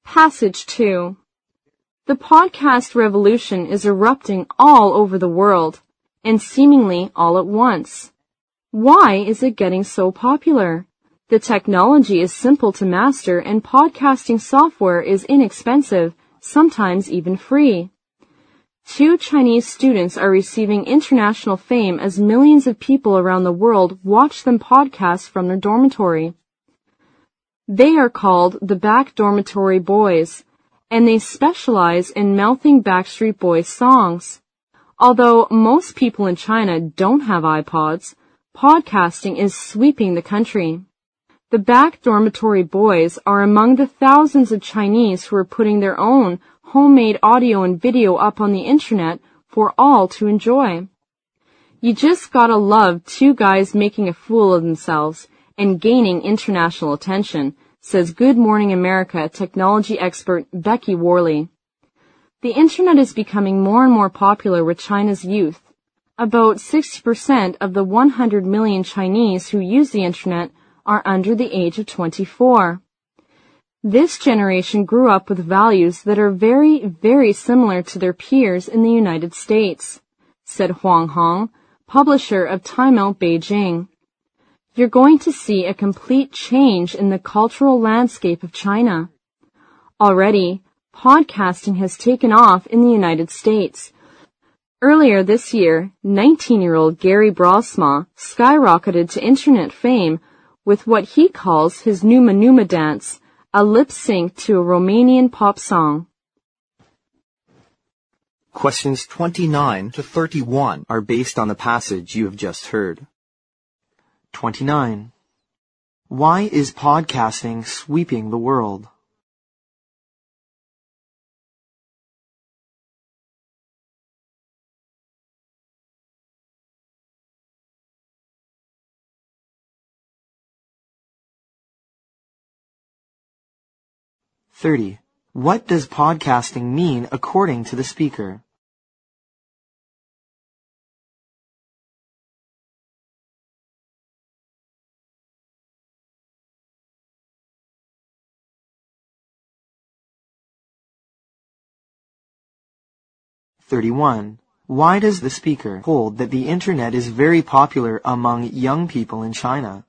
Passage 2. The podcast revolution is erupting all over the world, and seemingly all at once. Why is it getting so popular? The technology is simple to master, and podcasting software is inexpensive, sometimes even free. 2 Chinese students are receiving international fame as millions of people around the world watch them podcast from their dormitory. They are called the Back Dormitory Boys, and they specialize in mouthing Backstreet Boys songs. Although most people in China don't have iPods, podcasting is sweeping the country. The Back Dormitory Boys are among the thousands of Chinese who are putting their own homemade audio and video up on the internet for all to enjoy. You just gotta love 2 guys making a fool of themselves and gaining international attention, says Good Morning America technology expert Becky Worley. The internet is becoming more and more popular with China's youth. About 60% of the 100 million Chinese who use the internet are under the age of 24. This generation grew up with values that are very, very similar to their peers in the United States, said Huang Hong, publisher of Time Out Beijing. You're going to see a complete change in the cultural landscape of China. Already, podcasting has taken off in the United States. Earlier this year, 19-year-old Gary Brosma skyrocketed to internet fame with what he calls his Numa Numa dance, a lip sync to a Romanian pop song. Questions 29 to 31 are based on the passage you have just heard. 29. Why is podcasting sweeping the world? (30) What does podcasting mean according to the speaker? (31) Why does the speaker hold that the internet is very popular among young people in China?